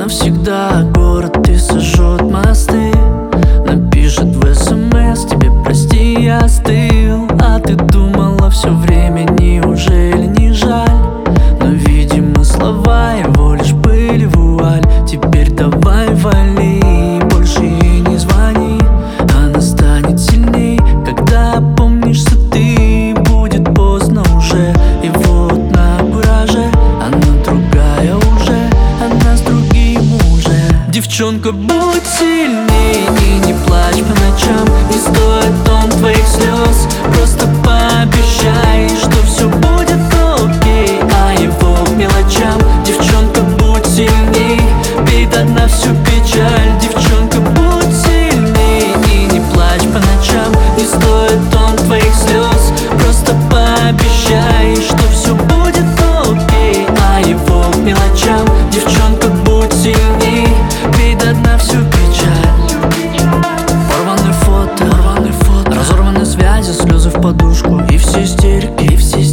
навсегда город и сожжет мосты. Напишет в СМС: тебе прости, я остыл. А ты думала все время, неужели не жаль? Но, видимо, слова его лишь были вуаль. Теперь давай вали, больше ей не звони. Она станет сильней, когда опомнишься ты. Будет поздно уже, и вот на кураже она другая уже, она с другим уже. Девчонка, будь сильней и не плачь по ночам. Не стоит он твоих слез, просто пообещай, что все будет окей, а его к мелочам. Девчонка, будь сильней, пей до дна всю печаль. Девчонка, будь сильней и не плачь по ночам. Не стоит он твоих слез, просто пообещай, что все будет окей, а его к мелочам. Девчонка, будь сильней, пей до дна всю печаль. Порванные фото, разорванные связи, слезы в подушку и все истерики,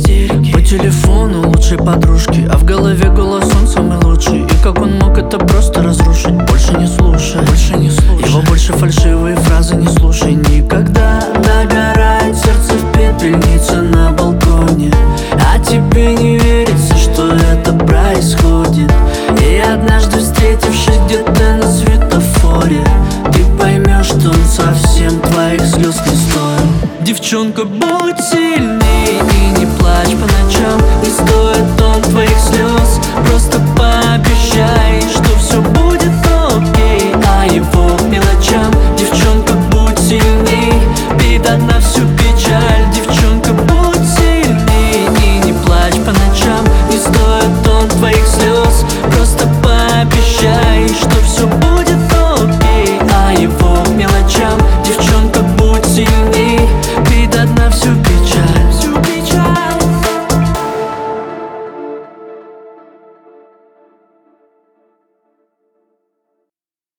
по телефону лучшей подружки, а в голове голос он самый лучший. И как он мог это просто разрушить? Больше не слушай, его больше фальшивые фразы не слушай никогда. Догорает сердце в пепельнице на балконе, а тебе не верится, что это происходит. И однажды, встретившись где-то на светофоре, ты поймешь, что он совсем твоих слез не стоил. Девчонка, будь сильней и не плачь по ночам. Не стоит он твоих слез, просто пообещай, что все будет окей, а его к мелочам. Девчонка, будь сильней, пей до дна всю печаль. Девчонка, будь сильней и не плачь по ночам. Не стоит он твоих слез, просто пообещай, что все будет